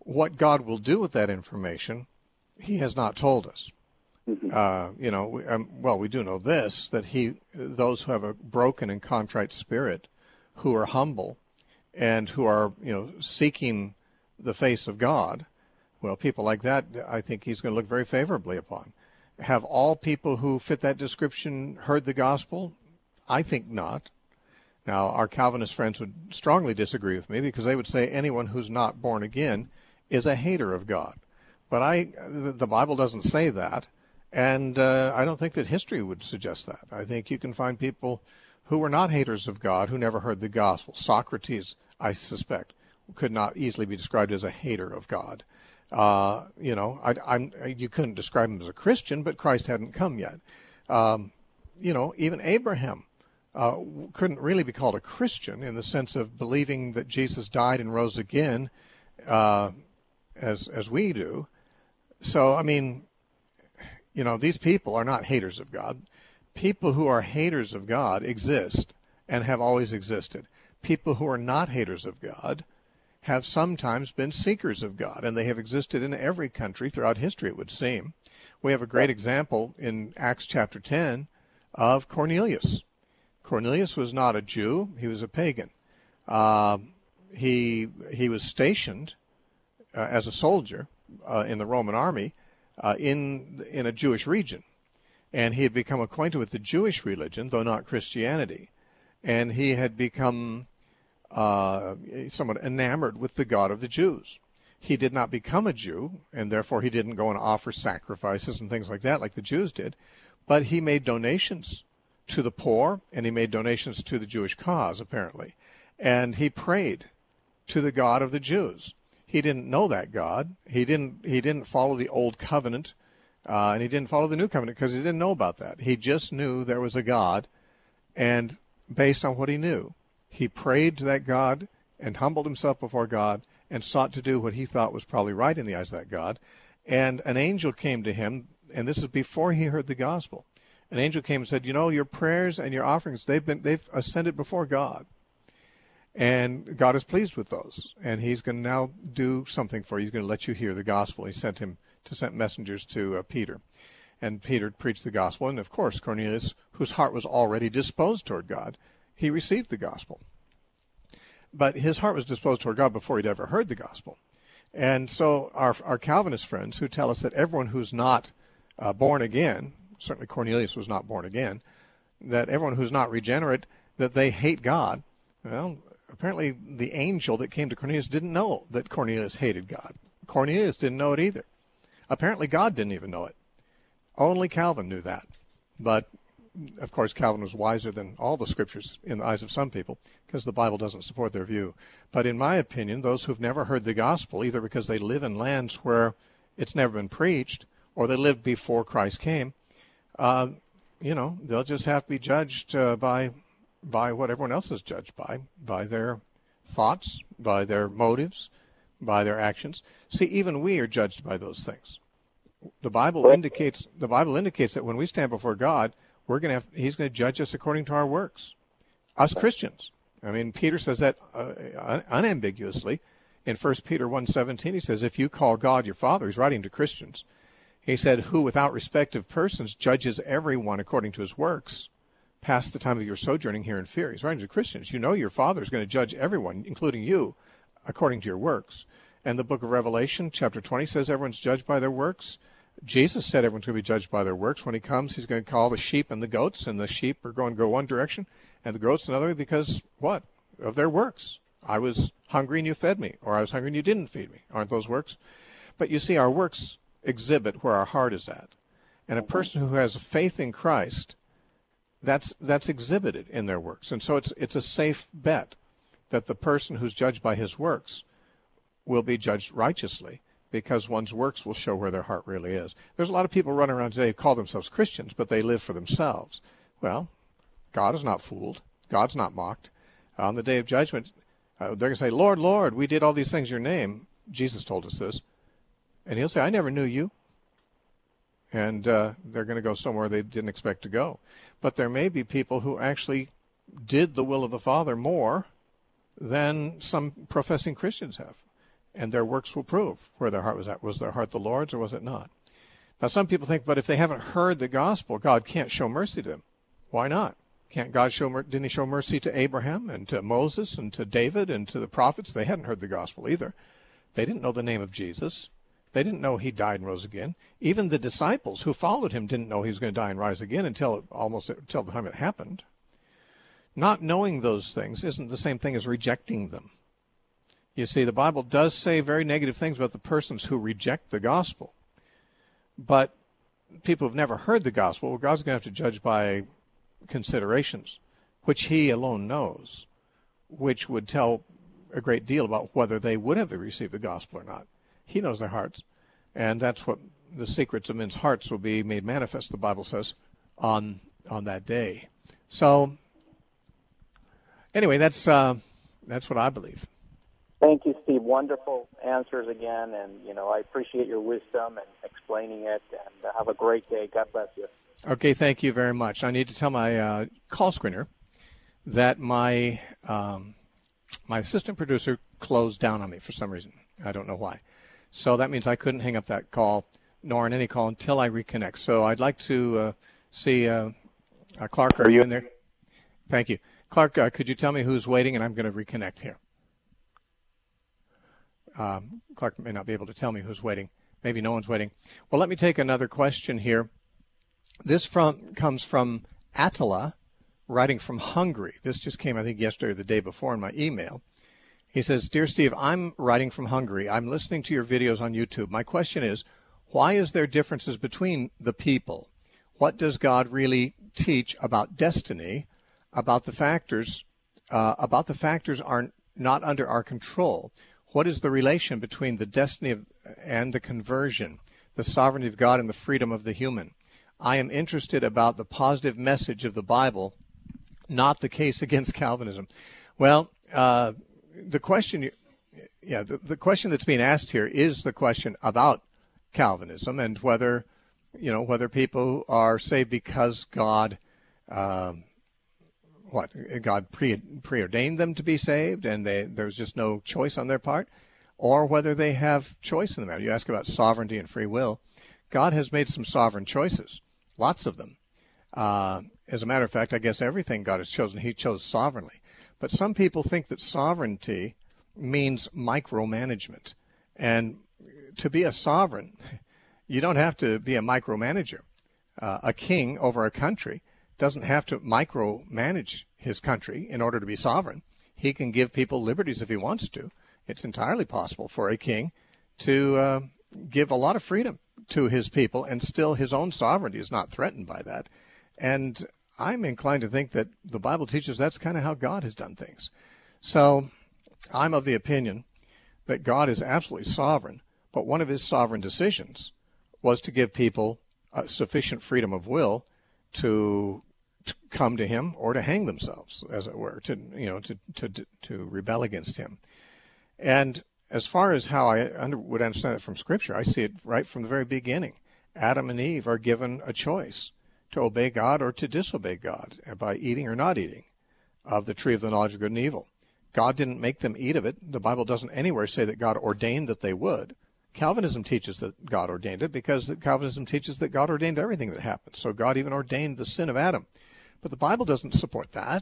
what God will do with that information, he has not told us. Mm-hmm. Uh, you know, we, um, well, we do know this, that he, those who have a broken and contrite spirit, who are humble, and who are, you know, seeking the face of God, well, people like that, I think he's going to look very favorably upon. Have all people who fit that description heard the gospel? I think not. Now, our Calvinist friends would strongly disagree with me because they would say anyone who's not born again is a hater of God. But I, the Bible doesn't say that, and uh, I don't think that history would suggest that. I think you can find people who were not haters of God who never heard the gospel. Socrates, I suspect, could not easily be described as a hater of God. Uh, you know, I, I'm, you couldn't describe him as a Christian, but Christ hadn't come yet. Um, you know, even Abraham uh, couldn't really be called a Christian in the sense of believing that Jesus died and rose again, uh, as as we do. So, I mean, you know, these people are not haters of God. People who are haters of God exist and have always existed. People who are not haters of God have sometimes been seekers of God, and they have existed in every country throughout history, it would seem. We have a great example in Acts chapter ten of Cornelius. Cornelius was not a Jew. He was a pagan. Uh, he he was stationed uh, as a soldier uh, in the Roman army uh, in in a Jewish region. And he had become acquainted with the Jewish religion, though not Christianity. And he had become uh, somewhat enamored with the God of the Jews. He did not become a Jew, and therefore he didn't go and offer sacrifices and things like that like the Jews did. But he made donations to the poor, and he made donations to the Jewish cause, apparently. And he prayed to the God of the Jews. He didn't know that God. He didn't, he didn't follow the Old Covenant. Uh, and he didn't follow the New Covenant because he didn't know about that. He just knew there was a God, and based on what he knew, he prayed to that God and humbled himself before God and sought to do what he thought was probably right in the eyes of that God. And an angel came to him, and this is before he heard the gospel. An angel came and said, you know, your prayers and your offerings, they've been they've ascended before God. And God is pleased with those. And he's going to now do something for you. He's going to let you hear the gospel. He sent him to send messengers to uh, Peter. And Peter preached the gospel. And, of course, Cornelius, whose heart was already disposed toward God, he received the gospel. But his heart was disposed toward God before he'd ever heard the gospel. And so our, our Calvinist friends who tell us that everyone who's not uh, born again, certainly Cornelius was not born again, that everyone who's not regenerate, that they hate God. Well, apparently the angel that came to Cornelius didn't know that Cornelius hated God. Cornelius didn't know it either. Apparently God didn't even know it. Only Calvin knew that. But, of course, Calvin was wiser than all the scriptures in the eyes of some people because the Bible doesn't support their view. But in my opinion, those who've never heard the gospel, either because they live in lands where it's never been preached or they lived before Christ came, uh, you know, they'll just have to be judged uh, by by what everyone else is judged by, by their thoughts, by their motives, by their actions. See, even we are judged by those things. The Bible indicates the Bible indicates that when we stand before God, we're going to have, He's going to judge us according to our works. Us Christians. I mean, Peter says that uh, unambiguously in First Peter one seventeen. He says, if you call God your Father, he's writing to Christians. He said, who without respect of persons judges everyone according to his works, past the time of your sojourning here in fear. He's writing to Christians. You know your Father is going to judge everyone, including you, according to your works. And the book of Revelation, chapter twenty, says everyone's judged by their works. Jesus said everyone's going to be judged by their works. When he comes, he's going to call the sheep and the goats, and the sheep are going to go one direction, and the goats another, because what? Of their works. I was hungry and you fed me, or I was hungry and you didn't feed me. Aren't those works? But you see, our works exhibit where our heart is at. And a person who has faith in Christ, that's that's exhibited in their works. And so it's it's a safe bet that the person who's judged by his works will be judged righteously, because one's works will show where their heart really is. There's a lot of people running around today who call themselves Christians, but they live for themselves. Well, God is not fooled. God's not mocked. On the day of judgment, uh, they're going to say, Lord, Lord, we did all these things in your name. Jesus told us this. And he'll say, I never knew you. And uh, they're going to go somewhere they didn't expect to go. But there may be people who actually did the will of the Father more than some professing Christians have. and their works will prove where their heart was at. Was their heart the Lord's, or was it not? Now, some people think, but if they haven't heard the gospel, God can't show mercy to them. Why not? Can't God show, didn't he show mercy to Abraham and to Moses and to David and to the prophets? They hadn't heard the gospel either. They didn't know the name of Jesus. They didn't know he died and rose again. Even the disciples who followed him didn't know he was going to die and rise again until almost until the time it happened. Not knowing those things isn't the same thing as rejecting them. You see, the Bible does say very negative things about the persons who reject the gospel. But people who've never heard the gospel, well, God's going to have to judge by considerations, which he alone knows, which would tell a great deal about whether they would have received the gospel or not. He knows their hearts, and that's what the secrets of men's hearts will be made manifest, the Bible says, on on that day. So, anyway, that's uh, that's what I believe. Thank you, Steve. Wonderful answers again, and you know I appreciate your wisdom and explaining it. And have a great day. God bless you. Okay, thank you very much. I need to tell my uh, call screener that my um, my assistant producer closed down on me for some reason. I don't know why. So that means I couldn't hang up that call, nor on any call, until I reconnect. So I'd like to uh, see uh, uh, Clark. Are you in there? Thank you. Clark, uh, could you tell me who's waiting, and I'm going to reconnect here. Um, Clark may not be able to tell me who's waiting. Maybe no one's waiting. Well, let me take another question here. This from comes from Attila, writing from Hungary. This just came, I think, yesterday or the day before in my email. He says, Dear Steve, I'm writing from Hungary. I'm listening to your videos on YouTube. My question is, why is there differences between the people? What does God really teach about destiny, about the factors, uh, about the factors are not under our control? What is the relation between the destiny of, and the conversion, the sovereignty of God and the freedom of the human? I am interested about the positive message of the Bible, not the case against Calvinism. Well, uh, the question, yeah, the, the question that's being asked here is the question about Calvinism and whether, you know, whether people are saved because God, um, what, God pre, preordained them to be saved and they, there's just no choice on their part, or whether they have choice in the matter. You ask about sovereignty and free will. God has made some sovereign choices. Lots of them. Uh, as a matter of fact, I guess everything God has chosen, he chose sovereignly. But some people think that sovereignty means micromanagement. And to be a sovereign, you don't have to be a micromanager. Uh, a king over a country doesn't have to micromanage his country in order to be sovereign. He can give people liberties if he wants to. It's entirely possible for a king to uh, give a lot of freedom to his people, and still his own sovereignty is not threatened by that. And I'm inclined to think that the Bible teaches that's kind of how God has done things. So I'm of the opinion that God is absolutely sovereign, but one of his sovereign decisions was to give people uh, sufficient freedom of will to, to come to him or to hang themselves, as it were, to you know to to to rebel against him. And as far as how I under, would understand it from Scripture, I see it right from the very beginning. Adam and Eve are given a choice to obey God or to disobey God by eating or not eating of the tree of the knowledge of good and evil. God didn't make them eat of it. The Bible doesn't anywhere say that God ordained that they would. Calvinism teaches that God ordained it because Calvinism teaches that God ordained everything that happens. So God even ordained the sin of Adam. But the Bible doesn't support that.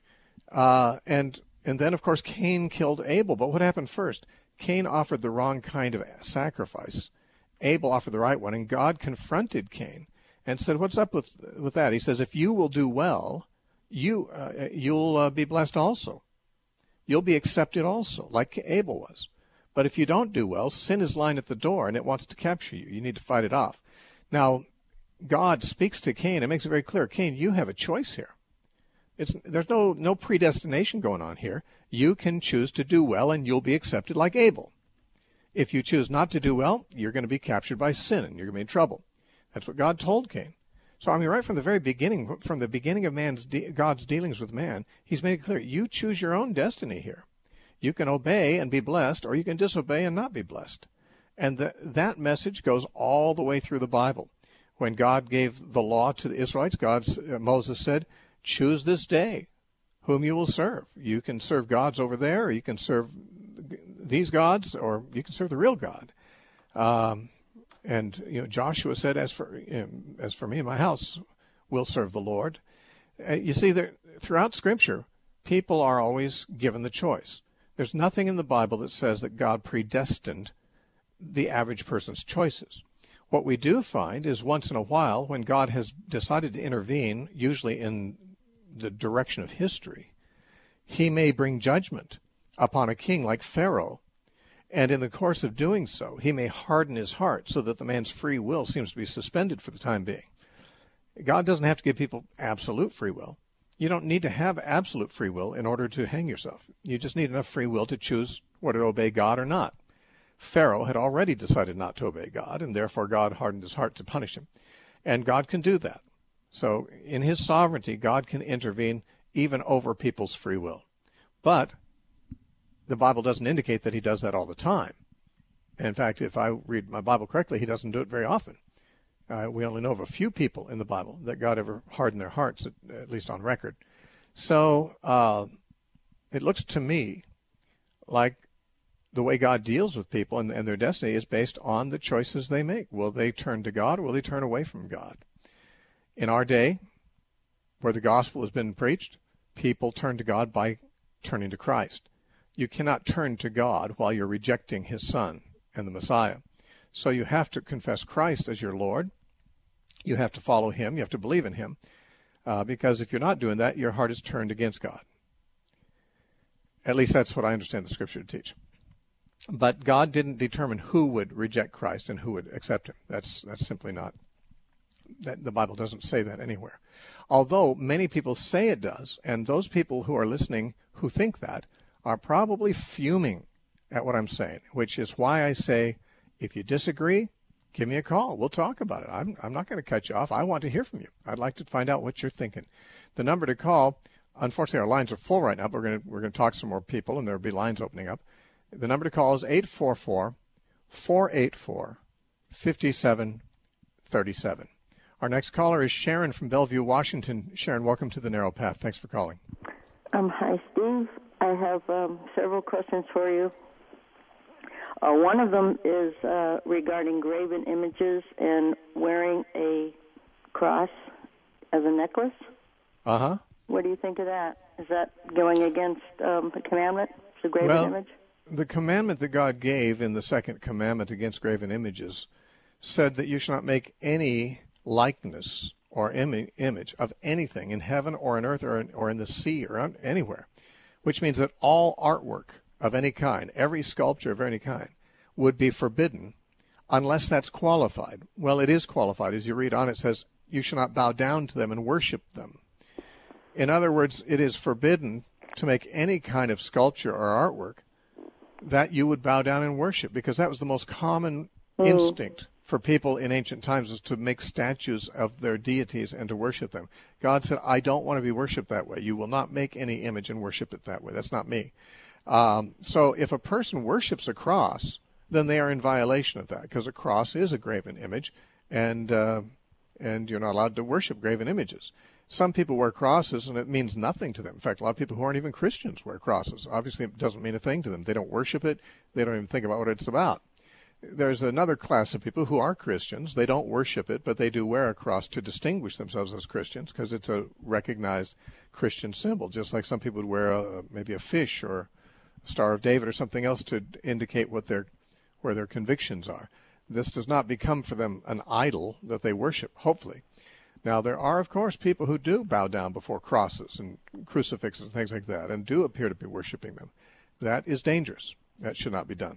Uh, and and then, of course, Cain killed Abel. But what happened first? Cain offered the wrong kind of sacrifice. Abel offered the right one, and God confronted Cain and said, what's up with with that? He says, if you will do well, you, uh, you'll uh, be blessed also. You'll be accepted also, like Abel was. But if you don't do well, sin is lying at the door, and it wants to capture you. You need to fight it off. Now, God speaks to Cain and makes it very clear, Cain, you have a choice here. It's, there's no, no predestination going on here. You can choose to do well, and you'll be accepted like Abel. If you choose not to do well, you're going to be captured by sin, and you're going to be in trouble. That's what God told Cain. So, I mean, right from the very beginning, from the beginning of man's de- God's dealings with man, he's made it clear, you choose your own destiny here. You can obey and be blessed, or you can disobey and not be blessed. And the, that message goes all the way through the Bible. When God gave the law to the Israelites, God, uh, Moses said, choose this day whom you will serve. You can serve gods over there, or you can serve these gods, or you can serve the real God. Um, and you know, Joshua said, "As for you know, as for me and my house, we'll serve the Lord." Uh, you see, there throughout Scripture, people are always given the choice. There's nothing in the Bible that says that God predestined the average person's choices. What we do find is once in a while, when God has decided to intervene, usually in the direction of history, he may bring judgment upon a king like Pharaoh. And in the course of doing so, he may harden his heart so that the man's free will seems to be suspended for the time being. God doesn't have to give people absolute free will. You don't need to have absolute free will in order to hang yourself. You just need enough free will to choose whether to obey God or not. Pharaoh had already decided not to obey God, and therefore God hardened his heart to punish him. And God can do that. So in his sovereignty, God can intervene even over people's free will. But the Bible doesn't indicate that he does that all the time. In fact, if I read my Bible correctly, he doesn't do it very often. Uh, we only know of a few people in the Bible that God ever hardened their hearts, at, at least on record. So uh, it looks to me like the way God deals with people and, and their destiny is based on the choices they make. Will they turn to God, or will they turn away from God? In our day, where the gospel has been preached, people turn to God by turning to Christ. You cannot turn to God while you're rejecting his Son and the Messiah. So you have to confess Christ as your Lord. You have to follow him. You have to believe in him. Uh, because if you're not doing that, your heart is turned against God. At least that's what I understand the Scripture to teach. But God didn't determine who would reject Christ and who would accept him. That's that's simply not. That the Bible doesn't say that anywhere. Although many people say it does, and those people who are listening who think that are probably fuming at what I'm saying, which is why I say, if you disagree, give me a call. We'll talk about it. I'm I'm not going to cut you off. I want to hear from you. I'd like to find out what you're thinking. The number to call, unfortunately, our lines are full right now, but we're going to, we're going to talk to some more people, and there'll be lines opening up. The number to call is eight four four, four eight four, five seven three seven. Our next caller is Sharon from Bellevue, Washington. Sharon, welcome to the Narrow Path. Thanks for calling. Um, hi, Steve. I have um, several questions for you. Uh, one of them is uh, regarding graven images and wearing a cross as a necklace. Uh-huh. What do you think of that? Is that going against um, the commandment, the graven well, image? The commandment that God gave in the second commandment against graven images said that you shall not make any likeness or Im- image of anything in heaven or on earth or in, or in the sea or on, anywhere, which means that all artwork of any kind, every sculpture of any kind, would be forbidden unless that's qualified. Well, it is qualified. As you read on, it says, you shall not bow down to them and worship them. In other words, it is forbidden to make any kind of sculpture or artwork that you would bow down and worship, because that was the most common mm. instinct for people in ancient times, was to make statues of their deities and to worship them. God said, I don't want to be worshipped that way. You will not make any image and worship it that way. That's not me. Um, so if a person worships a cross, then they are in violation of that, because a cross is a graven image, and uh, and you're not allowed to worship graven images. Some people wear crosses, and it means nothing to them. In fact, a lot of people who aren't even Christians wear crosses. Obviously, it doesn't mean a thing to them. They don't worship it. They don't even think about what it's about. There's another class of people who are Christians. They don't worship it, but they do wear a cross to distinguish themselves as Christians, because it's a recognized Christian symbol, just like some people would wear a, maybe a fish or a Star of David or something else to indicate what their where their convictions are. This does not become for them an idol that they worship, hopefully. Now, there are, of course, people who do bow down before crosses and crucifixes and things like that and do appear to be worshiping them. That is dangerous. That should not be done.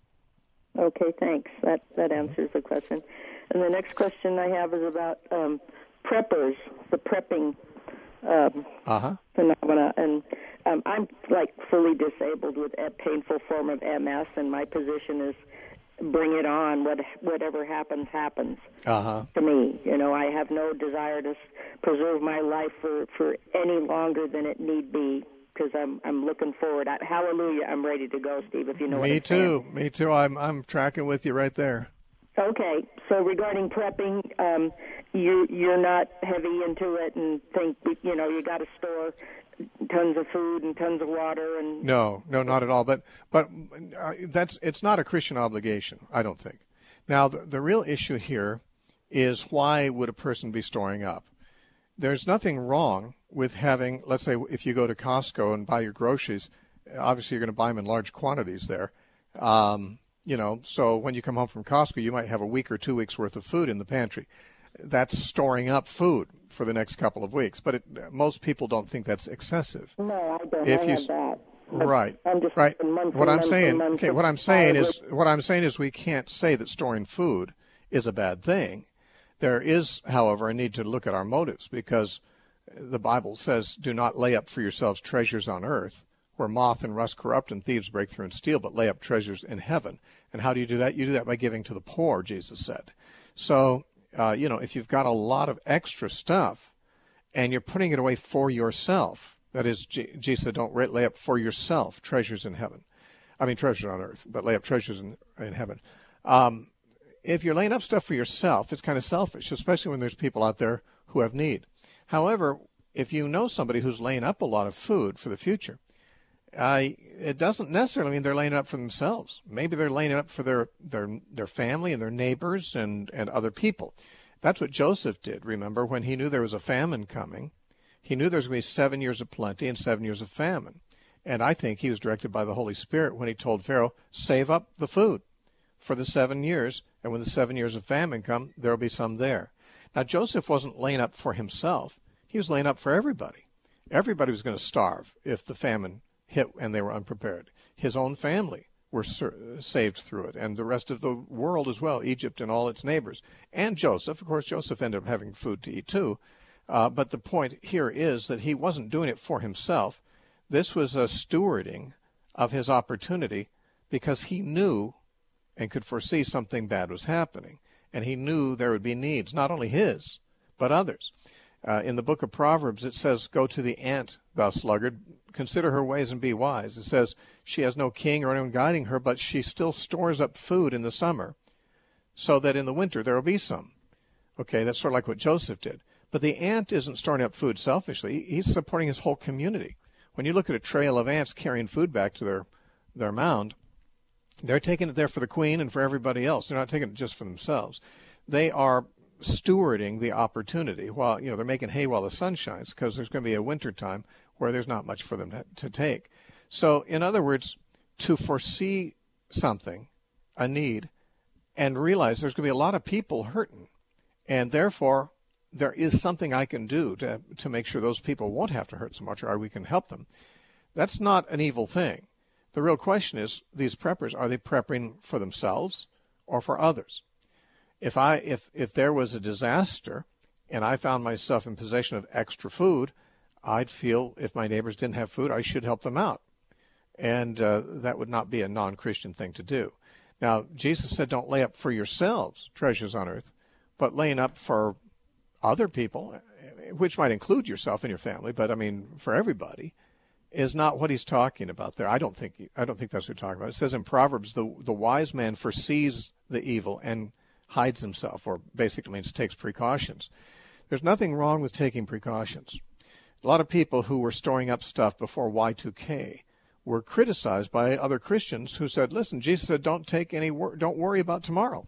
Okay, thanks. That that answers the question. And the next question I have is about um, preppers, the prepping um, uh-huh. phenomena. And um, I'm, like, fully disabled with a painful form of M S, and my position is bring it on. What, whatever happens, happens uh-huh. to me. You know, I have no desire to preserve my life for, for any longer than it need be, because I'm I'm looking forward. I, hallelujah, I'm ready to go, Steve, if you know me what I'm saying. Me too. Me too. I'm I'm tracking with you right there. Okay. so regarding prepping, um, you you're not heavy into it and think you know you got to store tons of food and tons of water and. No, no, not at all. But but uh, that's it's not a Christian obligation, I don't think. Now the the real issue here is why would a person be storing up? There's nothing wrong with having, let's say, if you go to Costco and buy your groceries, obviously you're going to buy them in large quantities there. Um, you know, so when you come home from Costco, you might have a week or two weeks worth of food in the pantry. That's storing up food for the next couple of weeks. But it, most people don't think that's excessive. No, I don't. If I you, have that. Right, I'm just right. month What and I'm month saying, and month okay, what I'm saying is, what I'm saying is, we can't say that storing food is a bad thing. There is, however, a need to look at our motives, because the Bible says, "Do not lay up for yourselves treasures on earth, where moth and rust corrupt and thieves break through and steal, but lay up treasures in heaven." And how do you do that? You do that by giving to the poor, Jesus said. So, uh, you know, if you've got a lot of extra stuff and you're putting it away for yourself, that is, Jesus said, don't lay up for yourself treasures in heaven. I mean, treasures on earth, but lay up treasures in, in heaven. Um, if you're laying up stuff for yourself, it's kind of selfish, especially when there's people out there who have need. However, if you know somebody who's laying up a lot of food for the future, uh, it doesn't necessarily mean they're laying it up for themselves. Maybe they're laying it up for their, their, their family and their neighbors and, and other people. That's what Joseph did, remember, when he knew there was a famine coming. He knew there was going to be seven years of plenty and seven years of famine. And I think he was directed by the Holy Spirit when he told Pharaoh, save up the food for the seven years, and when the seven years of famine come, there will be some there. Now, Joseph wasn't laying up for himself. He was laying up for everybody. Everybody was going to starve if the famine hit and they were unprepared. His own family were saved through it, and the rest of the world as well, Egypt and all its neighbors. And Joseph, of course, Joseph ended up having food to eat too. Uh, but the point here is that he wasn't doing it for himself. This was a stewarding of his opportunity because he knew and could foresee something bad was happening. And he knew there would be needs, not only his, but others. Uh, in the book of Proverbs, it says, go to the ant, thou sluggard, consider her ways and be wise. It says she has no king or anyone guiding her, but she still stores up food in the summer so that in the winter there will be some. Okay, that's sort of like what Joseph did. But the ant isn't storing up food selfishly. He's supporting his whole community. When you look at a trail of ants carrying food back to their, their mound, they're taking it there for the queen and for everybody else. They're not taking it just for themselves. They are stewarding the opportunity while, you know, they're making hay while the sun shines, because there's going to be a winter time where there's not much for them to, to take. So, in other words, to foresee something, a need, and realize there's going to be a lot of people hurting, and therefore there is something I can do to to make sure those people won't have to hurt so much, or we can help them. That's not an evil thing. The real question is, these preppers, are they prepping for themselves or for others? If I if if there was a disaster and I found myself in possession of extra food, I'd feel if my neighbors didn't have food, I should help them out. And uh, that would not be a non-Christian thing to do. Now, Jesus said, don't lay up for yourselves treasures on earth, but laying up for other people, which might include yourself and your family, but I mean for everybody, is not what he's talking about there. I don't think I don't think that's what he's talking about. It says in Proverbs, the the wise man foresees the evil and hides himself, or basically means takes precautions. There's nothing wrong with taking precautions. A lot of people who were storing up stuff before Y two K were criticized by other Christians who said, listen, Jesus said, don't take any wor- don't worry about tomorrow.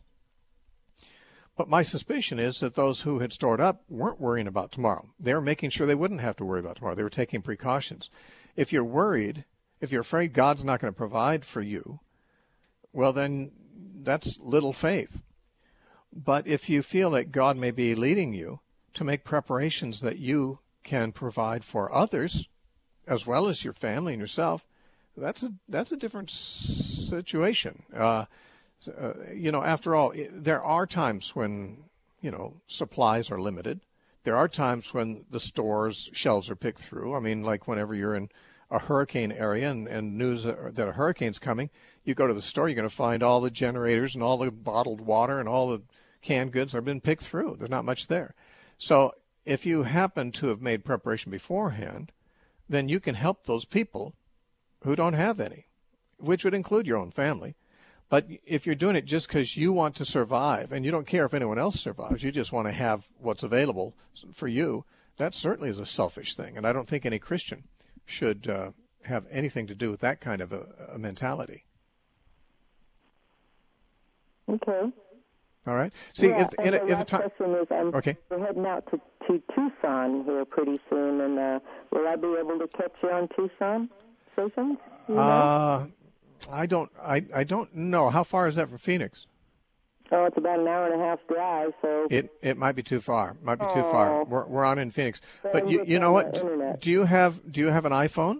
But my suspicion is that those who had stored up weren't worrying about tomorrow. They were making sure they wouldn't have to worry about tomorrow. They were taking precautions. If you're worried, if you're afraid God's not going to provide for you, well, then that's little faith. But if you feel that God may be leading you to make preparations that you can provide for others, as well as your family and yourself, that's a that's a different situation. Uh, uh, you know, after all, there are times when, you know, supplies are limited. There are times when the stores shelves are picked through. I mean, like whenever you're in a hurricane area and, and news that a hurricane's coming, you go to the store, you're going to find all the generators and all the bottled water and all the canned goods have been picked through. There's not much there. So if you happen to have made preparation beforehand, then you can help those people who don't have any, which would include your own family. But if you're doing it just because you want to survive and you don't care if anyone else survives, you just want to have what's available for you, that certainly is a selfish thing. And I don't think any Christian should uh, have anything to do with that kind of a, a mentality. Okay. All right. See, yeah, if, and if, the if last time, question is, um, okay. we're heading out to, to Tucson here pretty soon, and uh, will I be able to catch you on Tucson stations? You know? Uh, I don't. I, I don't know. How far is that from Phoenix? Oh, it's about an hour and a half drive. So it it might be too far. Might be oh. too far. We're we're on in Phoenix. But you you know what? Do, do you have do you have an iPhone?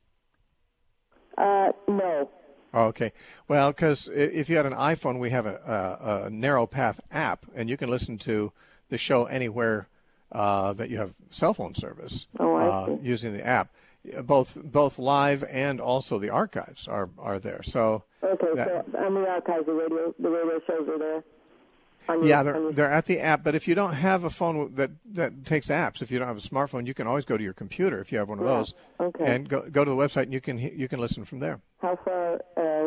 Uh, no. Oh, okay. Well, because if you had an iPhone, we have a, a, a Narrow Path app, and you can listen to the show anywhere uh, that you have cell phone service oh, I uh, see. using the app. Both both live and also the archives are, are there. So okay, that, so on the archives, the radio the radio shows are there. Your, yeah, they're they're at the app. But if you don't have a phone that that takes apps, if you don't have a smartphone, you can always go to your computer if you have one of yeah. those, okay. and go go to the website and you can you can listen from there. How far uh,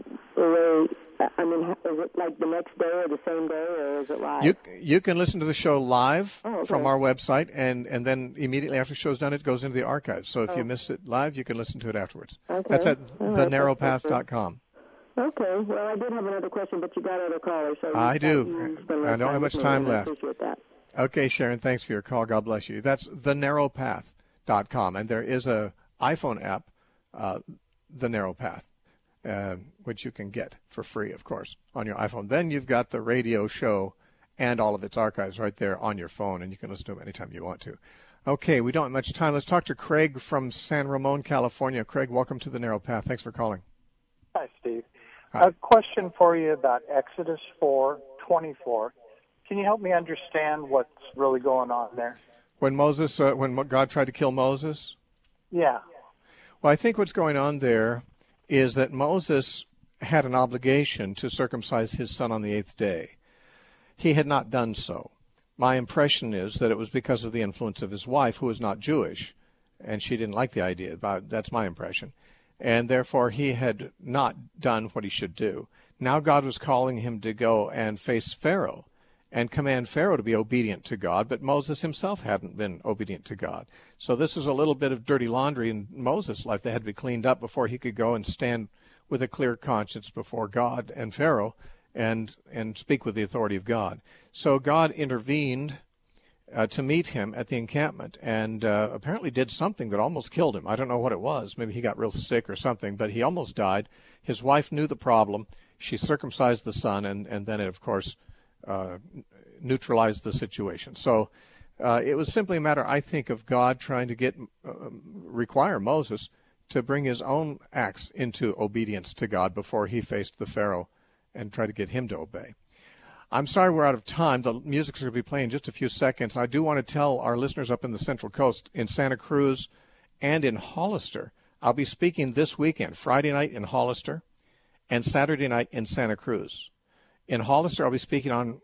away? I mean, is it like the next day or the same day, or is it live? You you can listen to the show live oh, okay. from our website, and, and then immediately after the show's done, it goes into the archives. So if oh. you miss it live, you can listen to it afterwards. Okay. That's at oh, the narrow path dot com. Okay. Well, I did have another question, but you got other callers. So I do. I don't have much time left. I appreciate that. Okay, Sharon, thanks for your call. God bless you. That's the narrow path dot com, and there is a iPhone app, uh, The Narrow Path. Uh, which you can get for free, of course, on your iPhone. Then you've got the radio show and all of its archives right there on your phone, and you can listen to them anytime you want to. Okay, we don't have much time. Let's talk to Craig from San Ramon, California. Craig, welcome to the Narrow Path. Thanks for calling. Hi, Steve. Hi. A question for you about Exodus four twenty-four. Can you help me understand what's really going on there? When Moses, uh, when God tried to kill Moses? Yeah. Well, I think what's going on there is that Moses had an obligation to circumcise his son on the eighth day. He had not done so. My impression is that it was because of the influence of his wife, who was not Jewish, and she didn't like the idea. That's my impression. And therefore, he had not done what he should do. Now God was calling him to go and face Pharaoh and command Pharaoh to be obedient to God, but Moses himself hadn't been obedient to God. So this is a little bit of dirty laundry in Moses' life that had to be cleaned up before he could go and stand with a clear conscience before God and Pharaoh and and speak with the authority of God. So God intervened uh, to meet him at the encampment and uh, apparently did something that almost killed him. I don't know what it was. Maybe he got real sick or something, but he almost died. His wife knew the problem. She circumcised the son, and, and then it, of course, Uh, neutralized the situation. So uh, it was simply a matter, I think, of God trying to get uh, require Moses to bring his own acts into obedience to God before he faced the Pharaoh and try to get him to obey. I'm sorry we're out of time. The music's going to be playing in just a few seconds. I do want to tell our listeners up in the Central Coast, in Santa Cruz and in Hollister, I'll be speaking this weekend, Friday night in Hollister and Saturday night in Santa Cruz. In Hollister, I'll be speaking on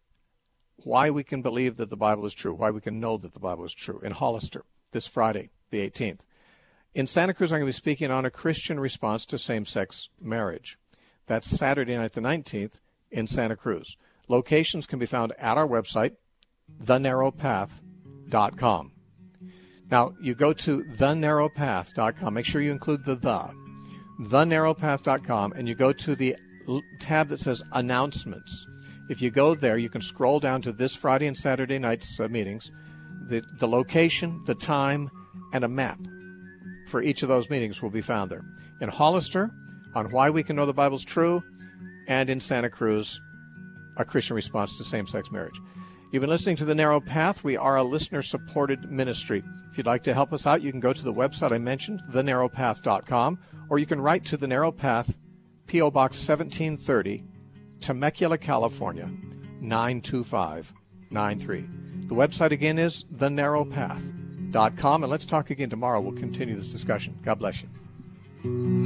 why we can believe that the Bible is true, why we can know that the Bible is true, in Hollister, this Friday, the eighteenth. In Santa Cruz, I'm going to be speaking on a Christian response to same-sex marriage. That's Saturday night, the nineteenth, in Santa Cruz. Locations can be found at our website, the narrow path dot com. Now, you go to the narrow path dot com. Make sure you include the the, the narrow path dot com, and you go to the tab that says Announcements. If you go there, you can scroll down to this Friday and Saturday night's uh, meetings, the, the location, the time, and a map for each of those meetings will be found there. In Hollister, on why we can know the Bible's true, and in Santa Cruz, a Christian response to same-sex marriage. You've been listening to The Narrow Path. We are a listener-supported ministry. If you'd like to help us out, you can go to the website I mentioned, the narrow path dot com, or you can write to The Narrow Path, P O. Box seventeen thirty, Temecula, California, nine two five nine three. The website again is the narrow path dot com, and let's talk again tomorrow. We'll continue this discussion. God bless you.